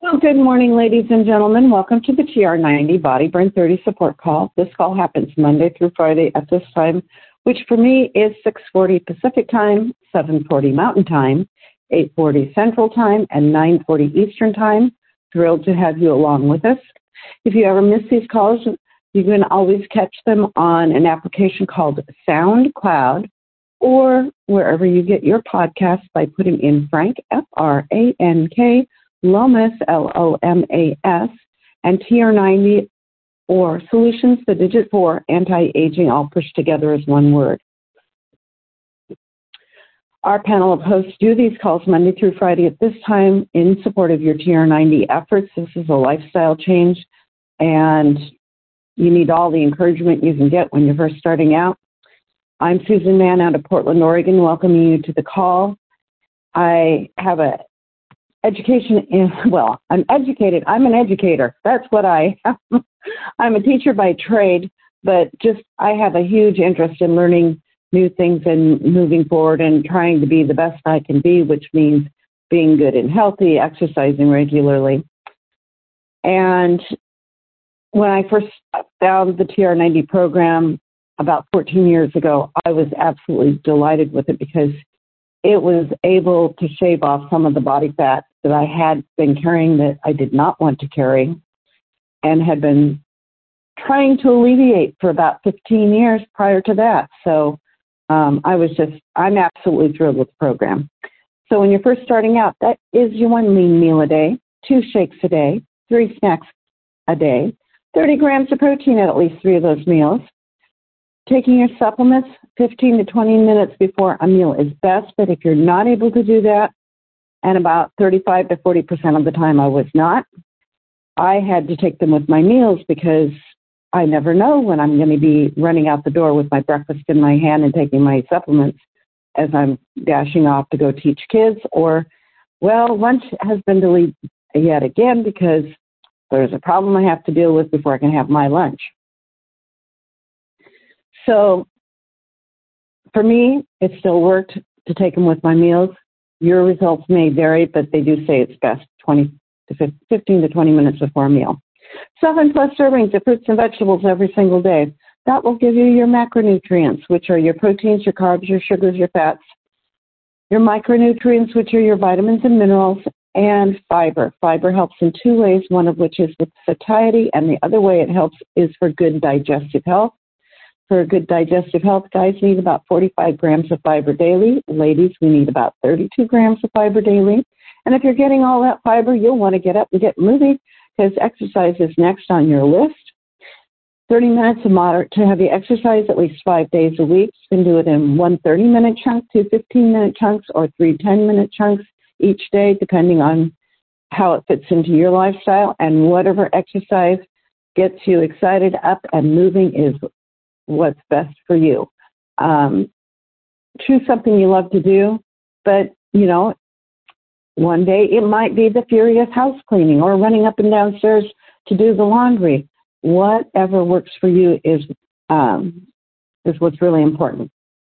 Well, good morning, ladies and gentlemen. Welcome to the TR90 Body Burn 30 support call. This call happens Monday through Friday at this time, which for me is 6:40 Pacific Time, 7:40 Mountain Time, 8:40 Central Time, and 9:40 Eastern Time. Thrilled to have you along with us. If you ever miss these calls, you can always catch them on an application called SoundCloud or wherever you get your podcasts by putting in Frank, F-R-A-N-K, Lomas, L-O-M-A-S, and TR90 or Solutions, the digit 4, anti-aging, all pushed together as one word. Our panel of hosts do these calls Monday through Friday at this time in support of your TR90 efforts. This is a lifestyle change, and you need all the encouragement you can get when you're first starting out. I'm Susan Mann out of Portland, Oregon, welcoming you to the call. I have a education in, well, I'm educated. I'm an educator. That's what I am. I'm a teacher by trade, but I have a huge interest in learning new things and moving forward and trying to be the best I can be, which means being good and healthy, exercising regularly. And when I first found the TR90 program about 14 years ago, I was absolutely delighted with it because it was able to shave off some of the body fat that I had been carrying that I did not want to carry and had been trying to alleviate for about 15 years prior to that. So I'm absolutely thrilled with the program. So when you're first starting out, that is your 1 lean meal a day, 2 shakes a day, 3 snacks a day, 30 grams of protein at least 3 of those meals. Taking your supplements 15 to 20 minutes before a meal is best, but if you're not able to do that, and about 35 to 40% of the time I was not, I had to take them with my meals because I never know when I'm going to be running out the door with my breakfast in my hand and taking my supplements as I'm dashing off to go teach kids, or, well, lunch has been delayed yet again because there's a problem I have to deal with before I can have my lunch. So for me, it still worked to take them with my meals. Your results may vary, but they do say it's best 15 to 20 minutes before a meal. 7+ servings of fruits and vegetables every single day. That will give you your macronutrients, which are your proteins, your carbs, your sugars, your fats, your micronutrients, which are your vitamins and minerals, and fiber. Fiber helps in 2 ways, one of which is with satiety, and the other way it helps is for good digestive health. For good digestive health, guys need about 45 grams of fiber daily. Ladies, we need about 32 grams of fiber daily. And if you're getting all that fiber, you'll want to get up and get moving because exercise is next on your list. 30 minutes of moderate to heavy exercise at least 5 days a week. You can do it in 1 30-minute chunk, 2 15-minute chunks, or 3 10-minute chunks each day, depending on how it fits into your lifestyle. And whatever exercise gets you excited, up, and moving is what's best for you. Choose something you love to do, but, you know, one day it might be the furious house cleaning or running up and downstairs to do the laundry. Whatever works for you is what's really important.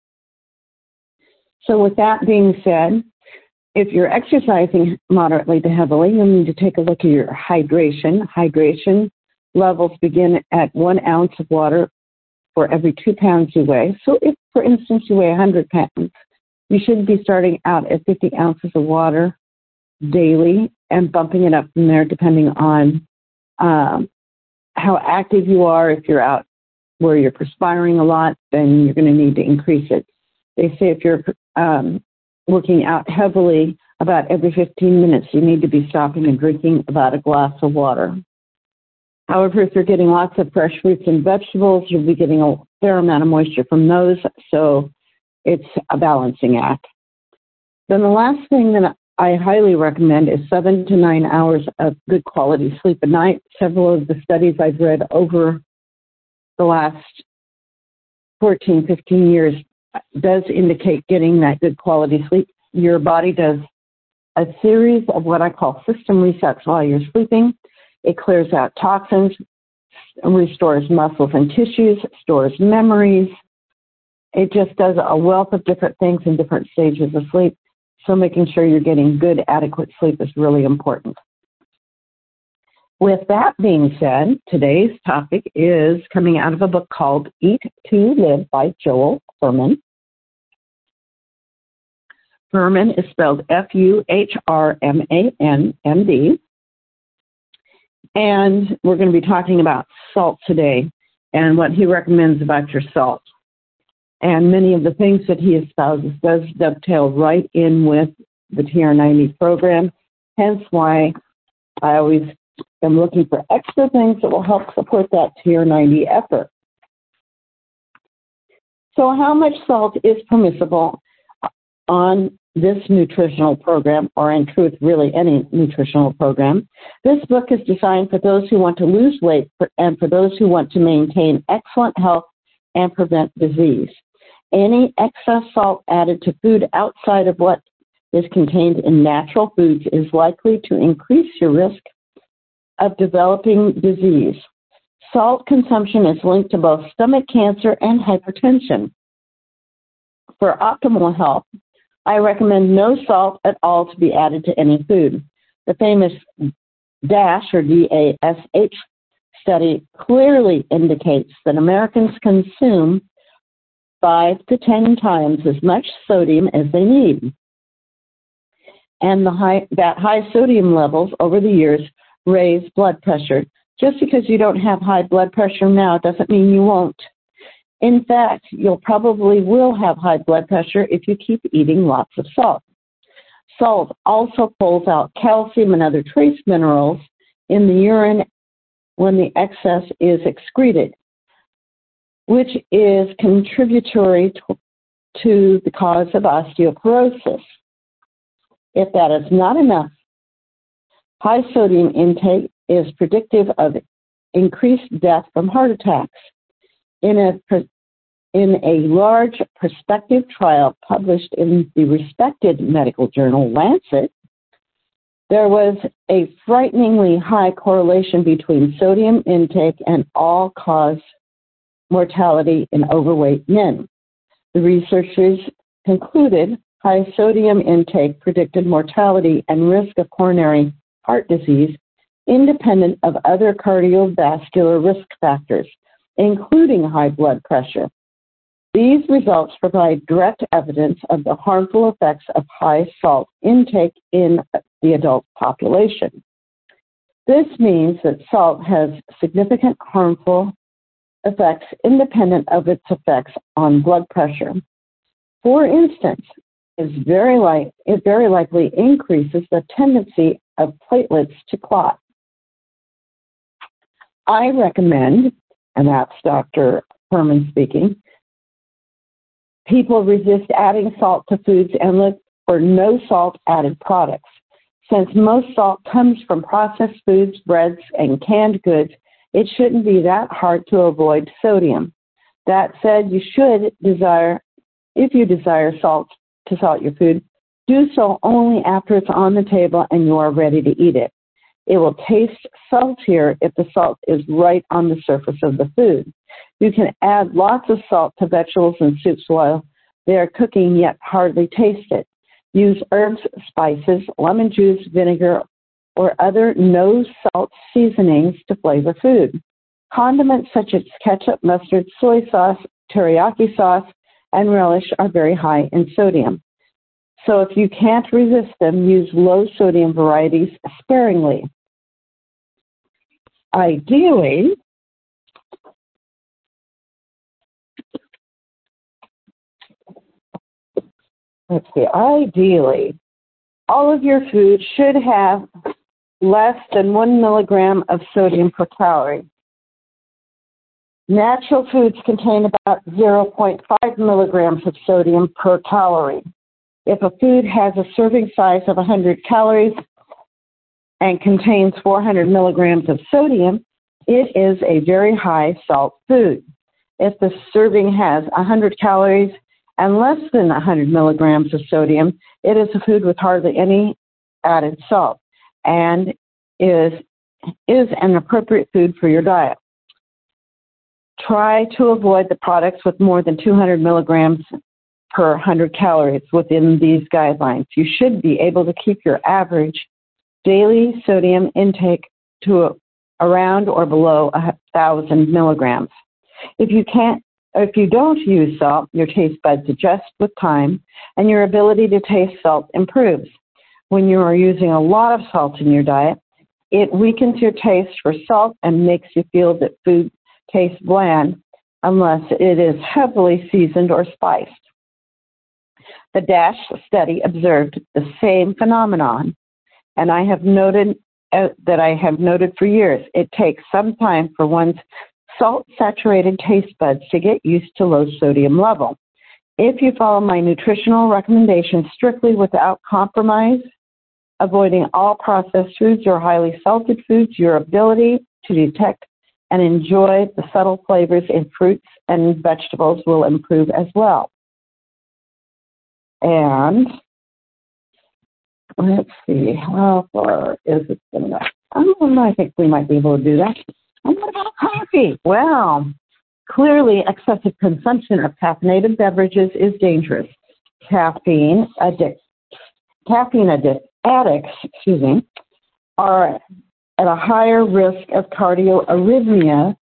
So with that being said, if you're exercising moderately to heavily, you'll need to take a look at your hydration. Hydration levels begin at 1 ounce of water for every 2 pounds you weigh. So if, for instance, you weigh 100 pounds, you should be starting out at 50 ounces of water daily and bumping it up from there depending on how active you are. If you're out where you're perspiring a lot, then you're going to need to increase it. They say if you're working out heavily, about every 15 minutes, you need to be stopping and drinking about a glass of water. However, if you're getting lots of fresh fruits and vegetables, you'll be getting a fair amount of moisture from those, so it's a balancing act. Then the last thing that I highly recommend is 7 to 9 hours of good quality sleep a night. Several of the studies I've read over the last 14, 15 years does indicate getting that good quality sleep. Your body does a series of what I call system resets while you're sleeping. It clears out toxins, restores muscles and tissues, stores memories. It just does a wealth of different things in different stages of sleep. So making sure you're getting good, adequate sleep is really important. With that being said, today's topic is coming out of a book called Eat to Live by Joel Fuhrman. Fuhrman is spelled Fuhrman, MD. And we're going to be talking about salt today and what he recommends about your salt. And many of the things that he espouses does dovetail right in with the TR90 program, hence why I always am looking for extra things that will help support that TR90 effort. So how much salt is permissible on this nutritional program, or in truth, really any nutritional program? This book is designed for those who want to lose weight and for those who want to maintain excellent health and prevent disease. Any excess salt added to food outside of what is contained in natural foods is likely to increase your risk of developing disease. Salt consumption is linked to both stomach cancer and hypertension. For optimal health, I recommend no salt at all to be added to any food. The famous DASH, or DASH, study clearly indicates that Americans consume 5 to 10 times as much sodium as they need. And that high sodium levels over the years raise blood pressure. Just because you don't have high blood pressure now doesn't mean you won't. In fact, you'll probably will have high blood pressure if you keep eating lots of salt. Salt also pulls out calcium and other trace minerals in the urine when the excess is excreted, which is contributory to the cause of osteoporosis. If that is not enough, high sodium intake is predictive of increased death from heart attacks. In a large prospective trial published in the respected medical journal Lancet, there was a frighteningly high correlation between sodium intake and all-cause mortality in overweight men. The researchers concluded high sodium intake predicted mortality and risk of coronary heart disease independent of other cardiovascular risk factors, including high blood pressure. These results provide direct evidence of the harmful effects of high salt intake in the adult population. This means that salt has significant harmful effects independent of its effects on blood pressure. For instance, it very likely increases the tendency of platelets to clot. I recommend, and that's Dr. Fuhrman speaking, people resist adding salt to foods and look for no salt added products. Since most salt comes from processed foods, breads, and canned goods, it shouldn't be that hard to avoid sodium. That said, if you desire to salt your food, do so only after it's on the table and you are ready to eat it. It will taste saltier if the salt is right on the surface of the food. You can add lots of salt to vegetables and soups while they are cooking, yet hardly taste it. Use herbs, spices, lemon juice, vinegar, or other no-salt seasonings to flavor food. Condiments such as ketchup, mustard, soy sauce, teriyaki sauce, and relish are very high in sodium. So if you can't resist them, use low-sodium varieties sparingly. Ideally, all of your food should have less than 1 milligram of sodium per calorie. Natural foods contain about 0.5 milligrams of sodium per calorie. If a food has a serving size of 100 calories and contains 400 milligrams of sodium, it is a very high salt food. If the serving has 100 calories and less than 100 milligrams of sodium, it is a food with hardly any added salt and is an appropriate food for your diet. Try to avoid the products with more than 200 milligrams per 100 calories within these guidelines. You should be able to keep your average daily sodium intake to around or below 1,000 milligrams. If you don't use salt, your taste buds adjust with time, and your ability to taste salt improves. When you are using a lot of salt in your diet, it weakens your taste for salt and makes you feel that food tastes bland unless it is heavily seasoned or spiced. The DASH study observed the same phenomenon, and I have noted for years. It takes some time for one's salt-saturated taste buds to get used to low sodium level. If you follow my nutritional recommendations strictly without compromise, avoiding all processed foods or highly salted foods, your ability to detect and enjoy the subtle flavors in fruits and vegetables will improve as well. And let's see, how far is it going to go? I think we might be able to do that. And what about coffee? Well, clearly excessive consumption of caffeinated beverages is dangerous. Caffeine addicts, are at a higher risk of cardioarrhythmia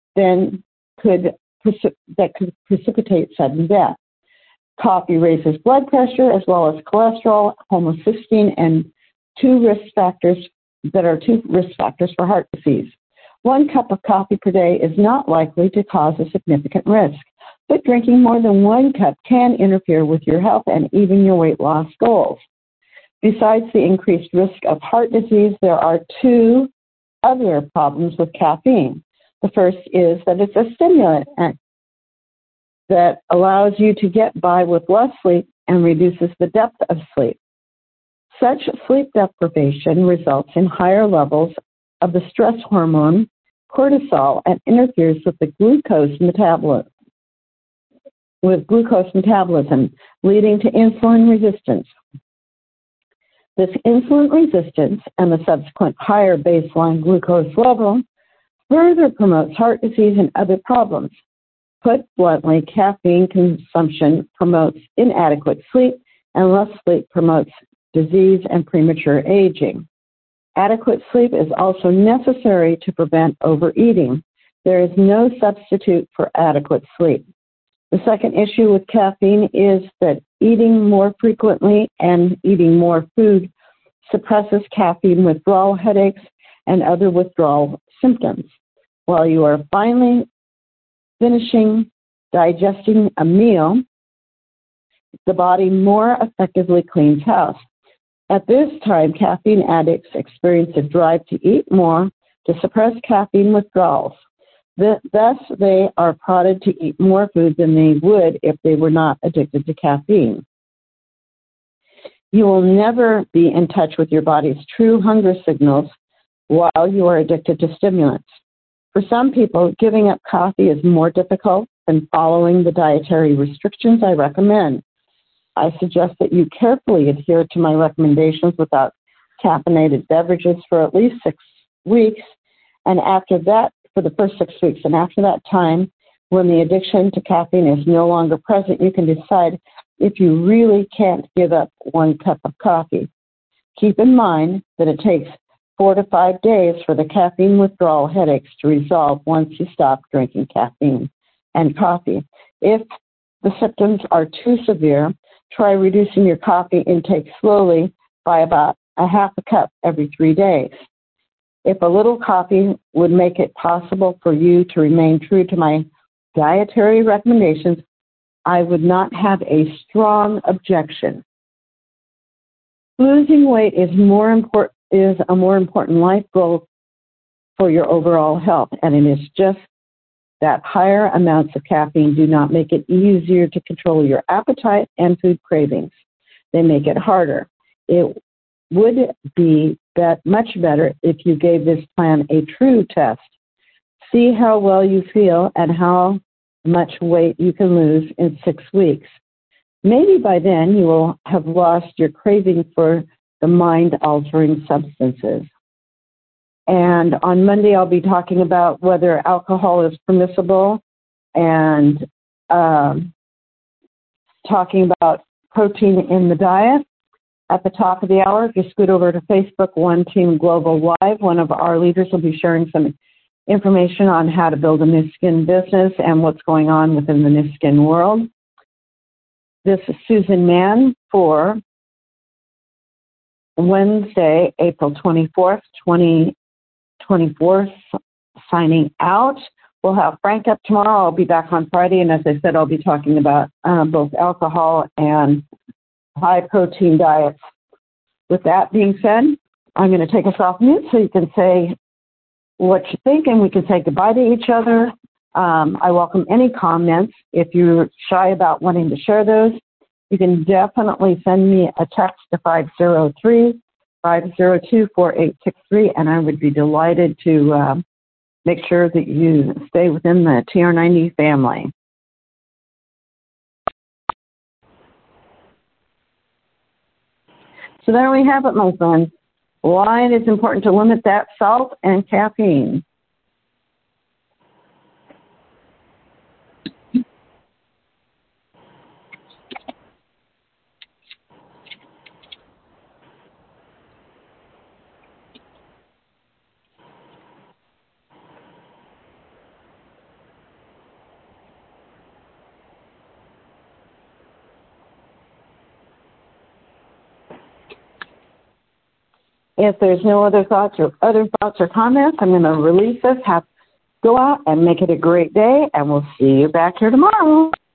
that could precipitate sudden death. Coffee raises blood pressure as well as cholesterol, homocysteine, and two risk factors for heart disease. 1 cup of coffee per day is not likely to cause a significant risk, but drinking more than 1 cup can interfere with your health and even your weight loss goals. Besides the increased risk of heart disease, there are 2 other problems with caffeine. The first is that it's a stimulant that allows you to get by with less sleep and reduces the depth of sleep. Such sleep deprivation results in higher levels of the stress hormone cortisol and interferes with the glucose metabolism, leading to insulin resistance. This insulin resistance and the subsequent higher baseline glucose level further promotes heart disease and other problems. Put bluntly, caffeine consumption promotes inadequate sleep, and less sleep promotes disease and premature aging. Adequate sleep is also necessary to prevent overeating. There is no substitute for adequate sleep. The second issue with caffeine is that eating more frequently and eating more food suppresses caffeine withdrawal headaches and other withdrawal symptoms. While you are finally digesting a meal, the body more effectively cleans house. At this time, caffeine addicts experience a drive to eat more to suppress caffeine withdrawals. Thus, they are prodded to eat more food than they would if they were not addicted to caffeine. You will never be in touch with your body's true hunger signals while you are addicted to stimulants. For some people, giving up coffee is more difficult than following the dietary restrictions I recommend. I suggest that you carefully adhere to my recommendations without caffeinated beverages for at least 6 weeks, and after that, for the first 6 weeks. And after that time, when the addiction to caffeine is no longer present, you can decide if you really can't give up 1 cup of coffee. Keep in mind that it takes 4 to 5 days for the caffeine withdrawal headaches to resolve once you stop drinking caffeine and coffee. If the symptoms are too severe, try reducing your coffee intake slowly by about a half a cup every 3 days. If a little coffee would make it possible for you to remain true to my dietary recommendations, I would not have a strong objection. Losing weight is a more important life goal for your overall health, and it is just that higher amounts of caffeine do not make it easier to control your appetite and food cravings. They make it harder. It would be much better if you gave this plan a true test. See how well you feel and how much weight you can lose in 6 weeks. Maybe by then you will have lost your craving for the mind-altering substances. And on Monday, I'll be talking about whether alcohol is permissible and talking about protein in the diet. At the top of the hour, if you scoot over to Facebook, One Team Global Live, one of our leaders will be sharing some information on how to build a Nu Skin business and what's going on within the Nu Skin world. This is Susan Mann for Wednesday, April 24th, 2024, signing out. We'll have Frank up tomorrow. I'll be back on Friday, and as I said, I'll be talking about both alcohol and high-protein diets. With that being said, I'm going to take us off mute so you can say what you think, and we can say goodbye to each other. I welcome any comments. If you're shy about wanting to share those, you can definitely send me a text to 503-502-4863, and I would be delighted to make sure that you stay within the TR90 family. So there we have it, my friends. Why it is important to limit that salt and caffeine. If there's no other thoughts or comments, I'm going to release this. Go out and make it a great day, and we'll see you back here tomorrow.